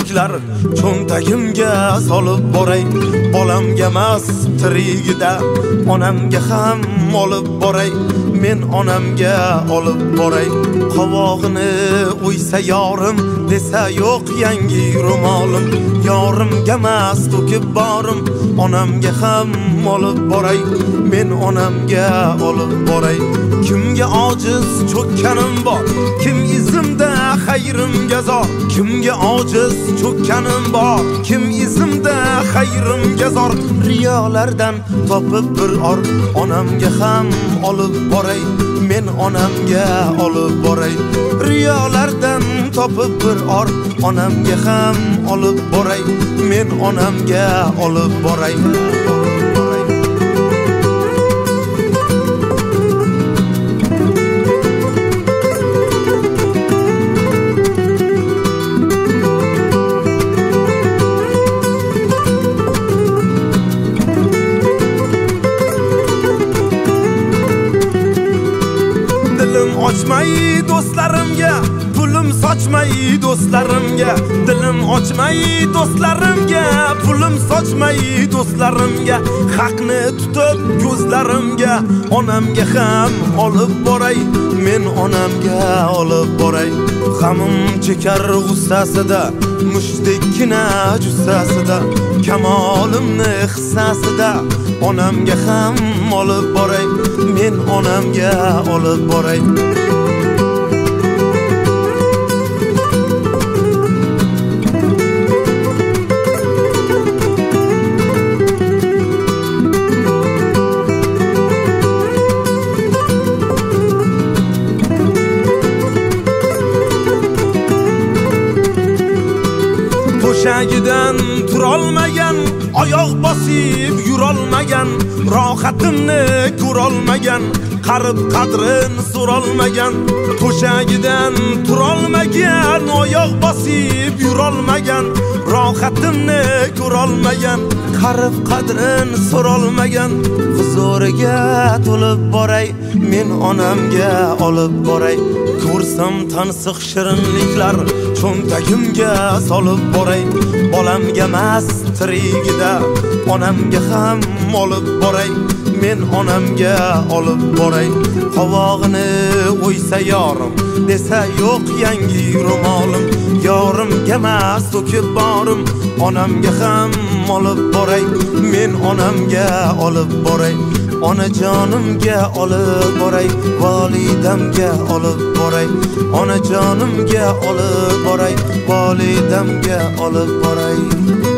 shirinliklar cho'ntagimga solib boray. Bolamga emas tirigida onamga ham olib boray. Men onamga olib boray. Qovog'ini o'ysa yorim desa yo'q yangi ro'molim. Yorimga emas to'kib borim, onamga ham olib boray. Men onamga olib boray. Kimga ojiz cho'kkanim bor, kim izimda xayrimga zor. Kimga ojiz cho'kkanim bor, kim izimda xayrimga zor. Riyolardan topib bir or, onamga ham olib boray. Men onamga olib boray. Riyolardan topib bir or, onamga ham olib boray. Men onamga olib boray. Ochmay do'stlarimga, pulim sochmay do'stlarimga. Dilim ochmay do'stlarimga, pulim sochmay do'stlarimga. Haqni tutib ko'zlarimga, onamga ham olib boray. Men onamga olib boray. G'amim chekar g'ussasida, mushdekkina jussasida, kamolimni hissasida onamga ham olib boray. Men onamga olib boray. To'shagidan turolmagan, oyoq bosib yurolmagan, rohatimni ko'rolmagan, qarib qadrin so'rolmagan. To'shagidan turolmagan, oyoq bosib yurolmagan, rohatimni ko'rolmagan, qarib qadrin so'rolmagan. Huzuriga to'lib boray, men onamga olib boray. Ko'rsam tansiq shirinliklar cho'ntagimga solib boray. Bolamga emas tirigida onamga ham olib boray. Men onamga olib boray. Qovog'ini o'ysa yorim desa yo'q yangi ro'molim. Yorimga emas to'kib borim, onamga ham olib boray. Men onamga olib boray. Onajonimga olib boray, volidamga olib boray. Onajonimga olib boray, volidamga olib boray.